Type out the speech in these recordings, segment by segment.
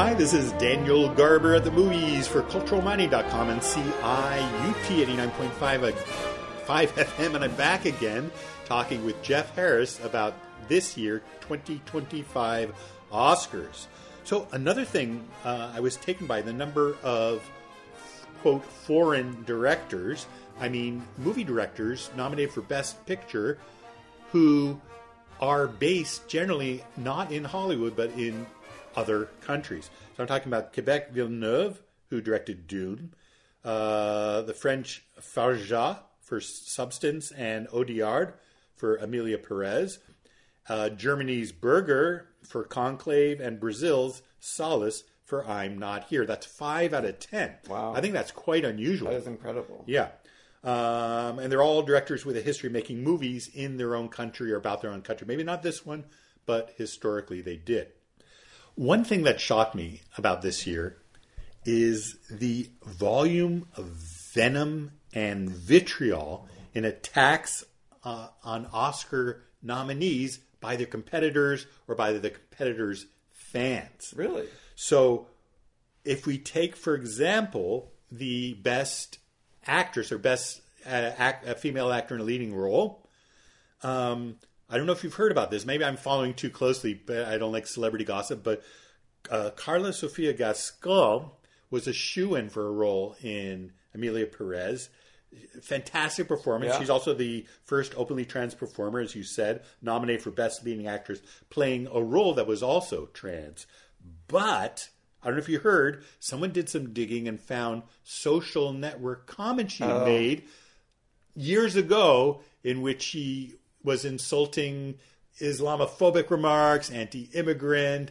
Hi, this is Daniel Garber at the movies for CulturalMining.com and CIUT 89.5 FM, and I'm back again talking with Jeff Harris about this year, 2025 Oscars. So another thing, I was taken by the number of, quote, foreign directors, movie directors nominated for Best Picture who are based generally not in Hollywood but in other countries. So I'm talking about Quebec Villeneuve, who directed Dune, the French Farja for Substance and Audiard for Emilia Perez, Germany's Berger for Conclave, and Brazil's Solace for I'm Not Here. That's 5 out of 10. Wow. I think that's quite unusual. That is incredible. Yeah. And they're all directors with a history of making movies in their own country or about their own country. Maybe not this one, but historically they did. One thing that shocked me about this year is the volume of venom and vitriol in attacks on Oscar nominees by their competitors or by the competitors' fans. Really? So if we take, for example, the best actress or best female actor in a leading role, I don't know if you've heard about this. Maybe I'm following too closely, but I don't like celebrity gossip. But Carla Sofia Gascon was a shoo-in for a role in Emilia Perez. Fantastic performance. Yeah. She's also the first openly trans performer, as you said, nominated for Best Leading Actress, playing a role that was also trans. But I don't know if you heard, someone did some digging and found social network comments she made years ago in which she was insulting Islamophobic remarks, anti-immigrant,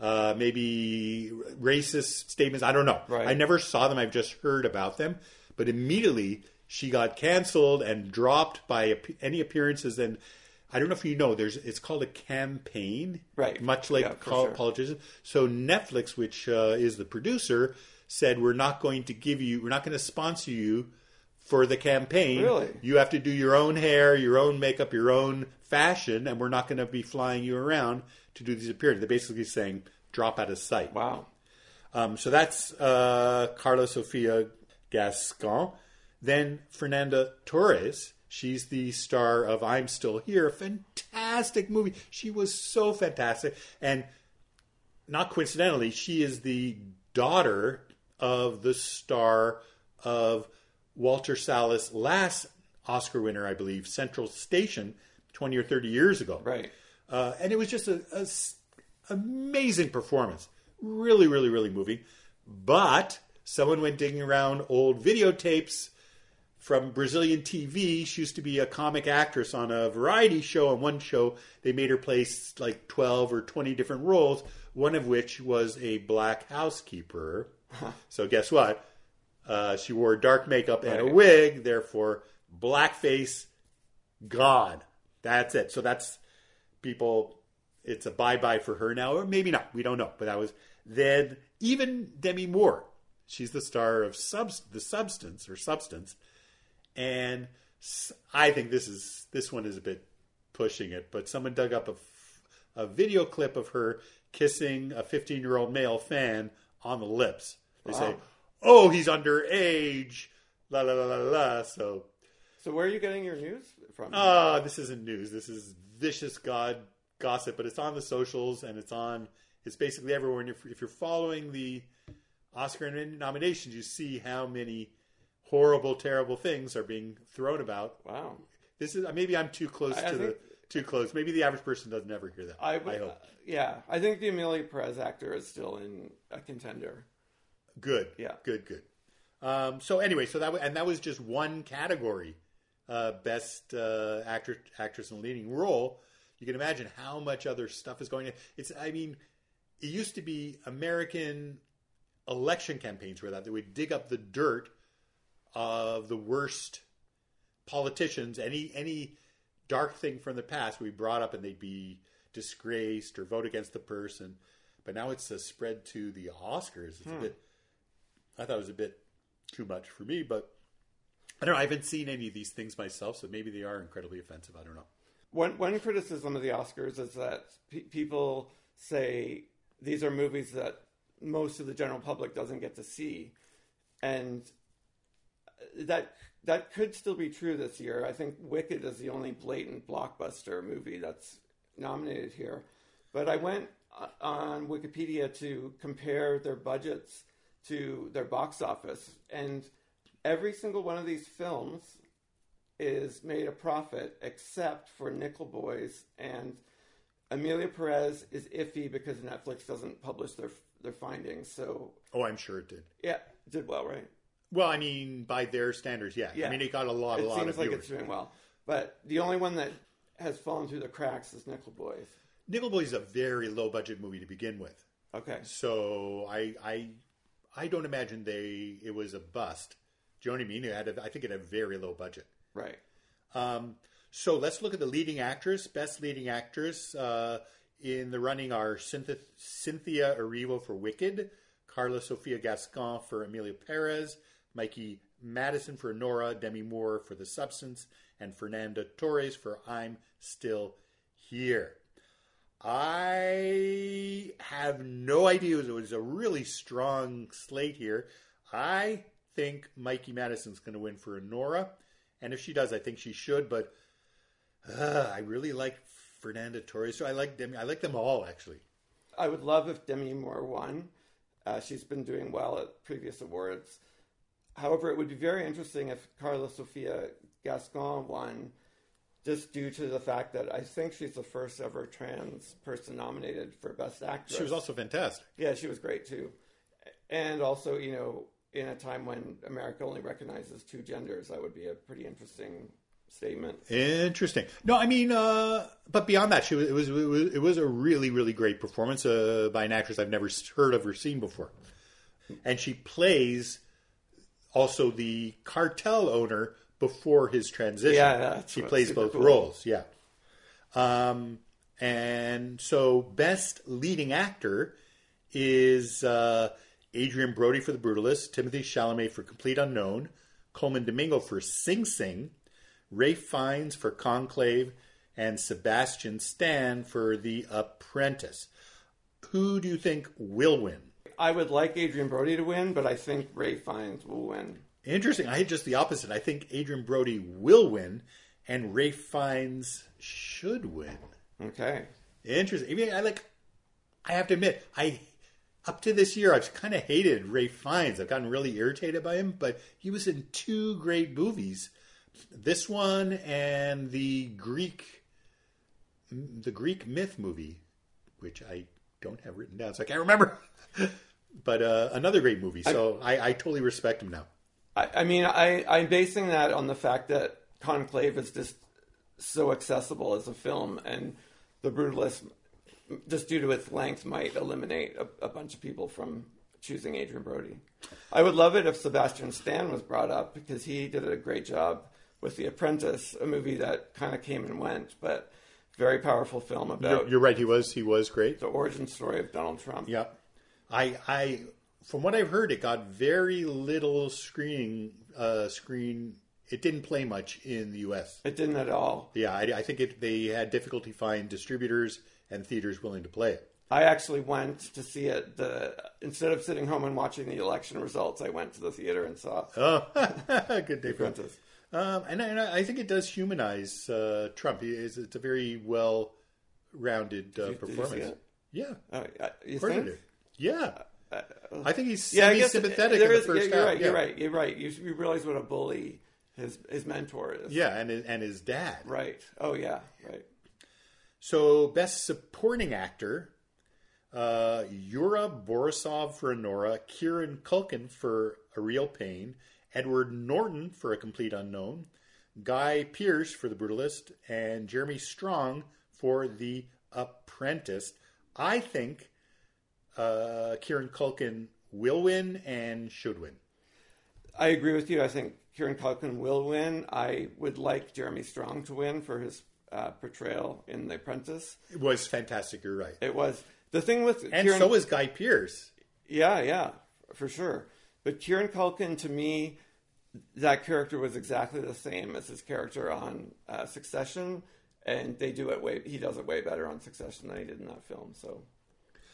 maybe racist statements. I don't know. Right. I never saw them. I've just heard about them. But immediately she got canceled and dropped by any appearances. And I don't know if you know, it's called a campaign, right? Much like politicians. So Netflix, which is the producer, said we're not going to sponsor you for the campaign. Really? You have to do your own hair, your own makeup, your own fashion, and we're not going to be flying you around to do these appearances. They're basically saying drop out of sight. Wow. So that's Carla Sofia Gascon. Then Fernanda Torres. She's the star of I'm Still Here, a fantastic movie. She was so fantastic. And not coincidentally, she is the daughter of the star of Walter Salles' last Oscar winner, I believe, Central Station, 20 or 30 years ago. Right. And it was just an amazing performance. Really, really, really moving. But someone went digging around old videotapes from Brazilian TV. She used to be a comic actress on a variety show. On one show, they made her play like 12 or 20 different roles, one of which was a black housekeeper. So guess what? She wore dark makeup and a wig, therefore blackface, gone. That's it. So that's people, it's a bye-bye for her now, or maybe not. We don't know. But that was then even Demi Moore. She's the star of The Substance. And I think this one is a bit pushing it, but someone dug up a video clip of her kissing a 15-year-old male fan on the lips. They say, "Oh, he's underage." La la la la la. So where are you getting your news from? This isn't news. This is vicious gossip, but it's on the socials and it's basically everywhere. And if you're following the Oscar nominations, you see how many horrible, terrible things are being thrown about. Wow. This is maybe I'm too close too close. Maybe the average person doesn't ever hear that. I hope. Yeah, I think the Emilia Perez actor is still in a contender. Good. Yeah. Good. So anyway, that was just one category, best actress in a leading role. You can imagine how much other stuff is going on. It used to be American election campaigns where they would dig up the dirt of the worst politicians, any dark thing from the past we brought up, and they'd be disgraced or vote against the person. But now it's spread to the Oscars. It's I thought it was a bit too much for me, but I don't know. I haven't seen any of these things myself, so maybe they are incredibly offensive. I don't know. One criticism of the Oscars is that people say these are movies that most of the general public doesn't get to see. And that could still be true this year. I think Wicked is the only blatant blockbuster movie that's nominated here. But I went on Wikipedia to compare their budgets to their box office, and every single one of these films is made a profit except for Nickel Boys, and Amelia Perez is iffy because Netflix doesn't publish their findings. So, I'm sure it did. Yeah, did well, right? Well, I mean, by their standards, yeah. I mean, it got a lot of viewers. It seems like it's doing well. But the only one that has fallen through the cracks is Nickel Boys. Nickel Boys is a very low-budget movie to begin with. Okay. So I don't imagine it was a bust. Do you know what I mean? I think it had a very low budget. Right. So let's look at the leading actress. Best leading actress in the running are Cynthia Erivo for Wicked, Carla Sofia Gascon for Amelia Perez, Mikey Madison for Nora, Demi Moore for The Substance, and Fernanda Torres for I'm Still Here. I have no idea. It was a really strong slate here. I think Mikey Madison's going to win for Nora. And if she does, I think she should. But I really like Fernanda Torres. So I like Demi. I like them all, actually. I would love if Demi Moore won. She's been doing well at previous awards. However, it would be very interesting if Carla Sofia Gascon won, just due to the fact that I think she's the first ever trans person nominated for Best Actress. She was also fantastic. Yeah, she was great too. And also, in a time when America only recognizes two genders, that would be a pretty interesting statement. Interesting. No, I mean, but beyond that, it was a really, really great performance by an actress I've never heard of or seen before. And she plays also the cartel owner before his transition. Yeah, she plays both roles. Yeah. And so best leading actor is Adrian Brody for The Brutalist, Timothée Chalamet for Complete Unknown, Coleman Domingo for Sing Sing, Ralph Fiennes for Conclave, and Sebastian Stan for The Apprentice. Who do you think will win? I would like Adrian Brody to win, but I think Ralph Fiennes will win. Interesting. I had just the opposite. I think Adrian Brody will win, and Ralph Fiennes should win. Okay. Interesting. I mean, I have to admit, up to this year, I've kind of hated Ralph Fiennes. I've gotten really irritated by him, but he was in two great movies. This one and the Greek myth movie, which I don't have written down, so I can't remember. But another great movie. So I totally respect him now. I mean, I'm basing that on the fact that Conclave is just so accessible as a film, and The Brutalist, just due to its length, might eliminate a bunch of people from choosing Adrian Brody. I would love it if Sebastian Stan was brought up, because he did a great job with The Apprentice, a movie that kind of came and went, but very powerful film about... You're right, he was great. The origin story of Donald Trump. Yeah. I from what I've heard, it got very little screen. It didn't play much in the U.S. It didn't at all. Yeah, I think they had difficulty finding distributors and theaters willing to play it. I actually went to see it. Instead of sitting home and watching the election results, I went to the theater and saw. Oh, good day for it. And I think it does humanize Trump. It's a very well-rounded performance. Did you see it? Yeah, you think? Yeah. I think he's sympathetic in the first half. You're right. You realize what a bully his mentor is. Yeah, and his dad. Right. Oh, yeah. Right. So, best supporting actor, Yura Borisov for Nora, Kieran Culkin for A Real Pain, Edward Norton for A Complete Unknown, Guy Pearce for The Brutalist, and Jeremy Strong for The Apprentice. I think Kieran Culkin will win and should win. I agree with you. I think Kieran Culkin will win. I would like Jeremy Strong to win for his portrayal in The Apprentice. It was fantastic. You're right. It was. The thing with so is Guy Pearce. Yeah, for sure. But Kieran Culkin, to me, that character was exactly the same as his character on Succession, and he does it way better on Succession than he did in that film. So.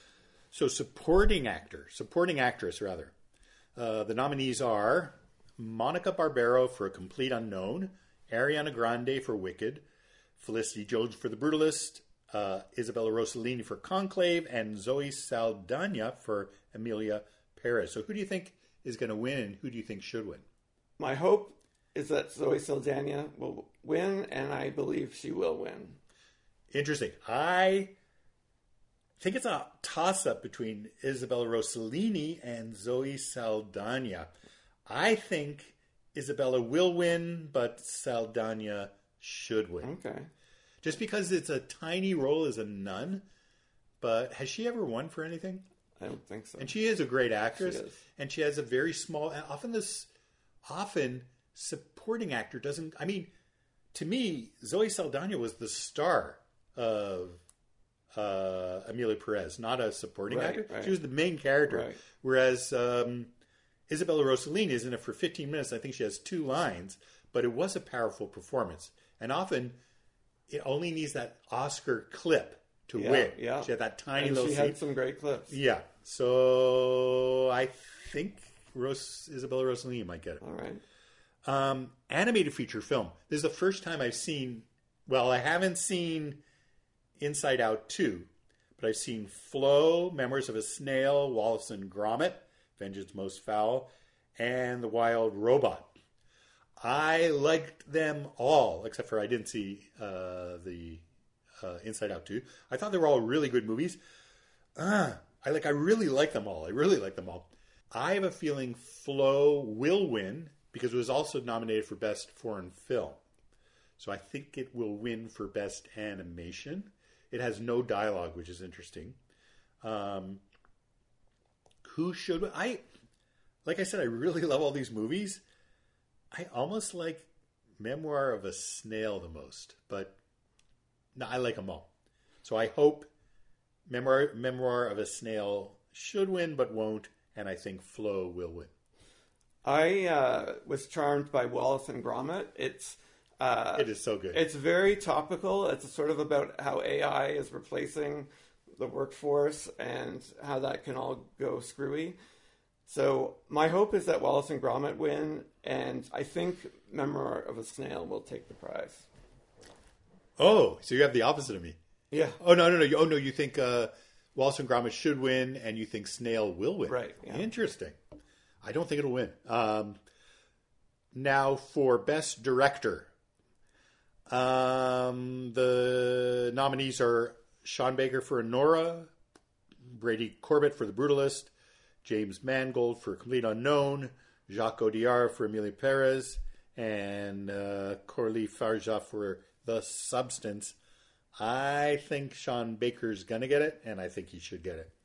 So supporting actress rather. The nominees are Monica Barbero for A Complete Unknown, Ariana Grande for Wicked, Felicity Jones for The Brutalist, Isabella Rossellini for Conclave, and Zoe Saldana for Emilia Perez. So who do you think is going to win, and who do you think should win? My hope is that Zoe Saldana will win, and I believe she will win. Interesting. I think it's a toss-up between Isabella Rossellini and Zoe Saldana. I think Isabella will win, but Saldana should win. Okay. Just because it's a tiny role as a nun, but has she ever won for anything? I don't think so. And she is a great actress, She is. and she has a very small. Often supporting actor doesn't. I mean, to me, Zoe Saldana was the star of Emilia Perez, not a supporting actor. Right. She was the main character, Right. whereas Isabella Rossellini is in it for 15 minutes. I think she has 2 lines, but it was a powerful performance, and often it only needs that Oscar clip to win. Yeah. She had that tiny And little she scene. had some great clips. Yeah. So I think Isabella Rossellini might get it. All right. Animated feature film. This is the first time I've seen, well, I haven't seen Inside Out 2, but I've seen Flo, Memoirs of a Snail, Wallace and Gromit, Vengeance Most Foul, and The Wild Robot. I liked them all, except for I didn't see the Inside Out 2. I thought they were all really good movies. I really like them all. I have a feeling Flo will win because it was also nominated for Best Foreign Film. So I think it will win for Best Animation. It has no dialogue, which is interesting. Who should... Like I said, I really love all these movies. I almost like Memoir of a Snail the most, but no, I like them all. So I hope Memoir of a Snail should win, but won't, and I think Flo will win. I was charmed by Wallace and Gromit. It is so good. It's very topical. It's sort of about how AI is replacing the workforce and how that can all go screwy. So my hope is that Wallace and Gromit win, and I think Memoir of a Snail will take the prize. Oh, so you have the opposite of me. Yeah. Oh, no. Oh, no, you think Wallace and Gromit should win, and you think Snail will win. Right, yeah. Interesting. I don't think it'll win. Now, for Best Director, the nominees are Sean Baker for Anora, Brady Corbett for The Brutalist, James Mangold for Complete Unknown, Jacques Audiard for Emilia Perez, and Coralie Farja for The Substance. I think Sean Baker's going to get it, and I think he should get it.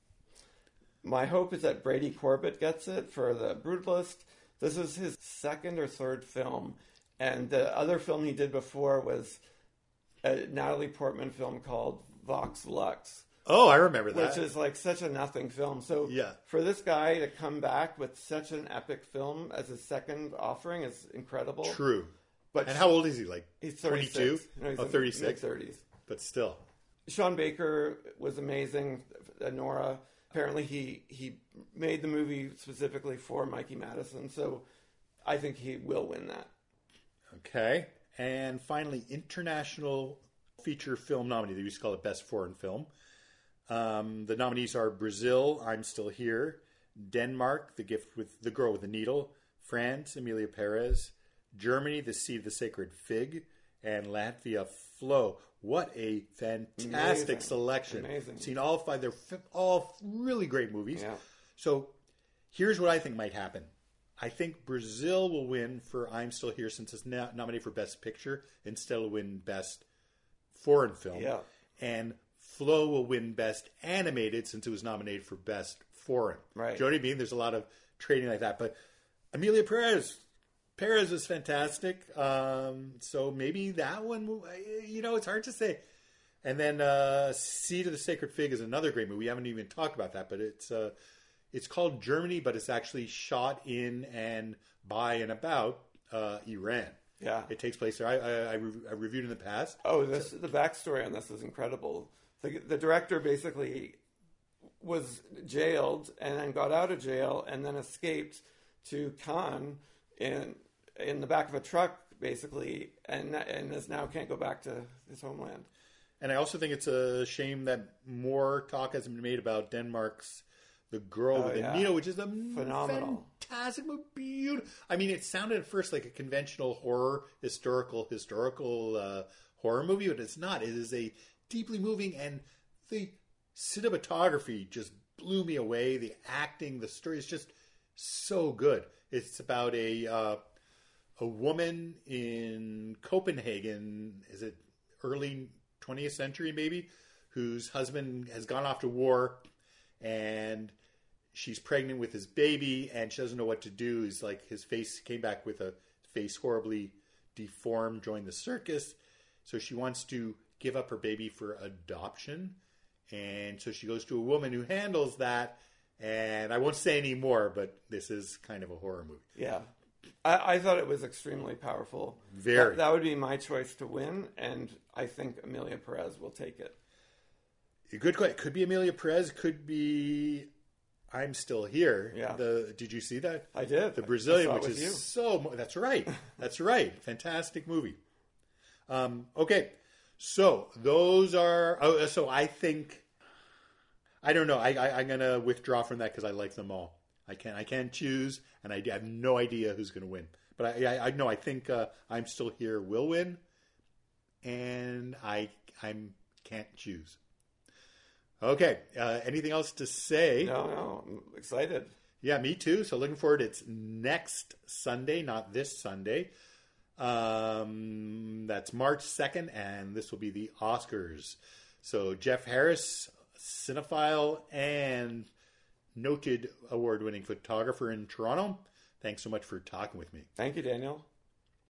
My hope is that Brady Corbett gets it for The Brutalist. This is his second or third film, and the other film he did before was a Natalie Portman film called Vox Lux. Oh, I remember that. Which is like such a nothing film. So yeah. For this guy to come back with such an epic film as his second offering is incredible. True. But and how old is he? Like he's 22? No, he's 36? Mid-30s. But still. Sean Baker was amazing. Nora. Apparently he made the movie specifically for Mikey Madison. So I think he will win that. Okay. And finally, international feature film nominee. They used to call it Best Foreign Film. The nominees are Brazil, I'm Still Here, Denmark, The Gift with the Girl with the Needle, France, Emilia Perez, Germany, The Seed of the Sacred Fig, and Latvia, Flo. What a fantastic selection. Amazing. Seen all 5. They're all really great movies. Yeah. So here's what I think might happen. I think Brazil will win for I'm Still Here since it's nominated for Best Picture. Instead will win Best Foreign Film. Yeah. And Flo will win Best Animated since it was nominated for Best Foreign. Right. Do you know what I mean? There's a lot of trading like that. But Emilia Perez is fantastic. So maybe that one, it's hard to say. And then Seed of the Sacred Fig is another great movie. We haven't even talked about that, but it's called Germany, but it's actually shot in and by and about Iran. Yeah. It takes place there. I reviewed in the past. Oh, the backstory on this is incredible. The director basically was jailed and then got out of jail and then escaped to Cannes in the back of a truck, basically, and is now can't go back to his homeland. And I also think it's a shame that more talk hasn't been made about Denmark's The Girl with the Needle, which is a phenomenal, fantastic movie. Beautiful. I mean, it sounded at first like a conventional horror, historical horror movie, but it's not. It is a deeply moving, and the cinematography just blew me away. The acting, the story is just so good. It's about a woman in Copenhagen. Is it early 20th century maybe, whose husband has gone off to war, and she's pregnant with his baby, and she doesn't know what to do. He's like, his face came back with a face horribly deformed, joined the circus. So she wants to give up her baby for adoption. And so she goes to a woman who handles that. And I won't say any more, but this is kind of a horror movie. Yeah. I thought it was extremely powerful. Very. That would be my choice to win, and I think Emilia Perez will take it. Good question. Could be Emilia Perez. Could be I'm Still Here. Yeah. Did you see that? I did. The Brazilian, I saw it which with is you. so... That's right. That's right. Fantastic movie. Okay. So those are... Oh, so I think... I don't know. I'm going to withdraw from that because I like them all. I can't choose, and I have no idea who's going to win. But I know. I think I'm Still Here will win, and I can't choose. Okay. Anything else to say? No. I'm excited. Yeah, me too. So looking forward. It's next Sunday, not this Sunday. That's March 2nd, and this will be the Oscars. So Jeff Harris, cinephile and noted award-winning photographer in Toronto. Thanks so much for talking with me. Thank you, Daniel.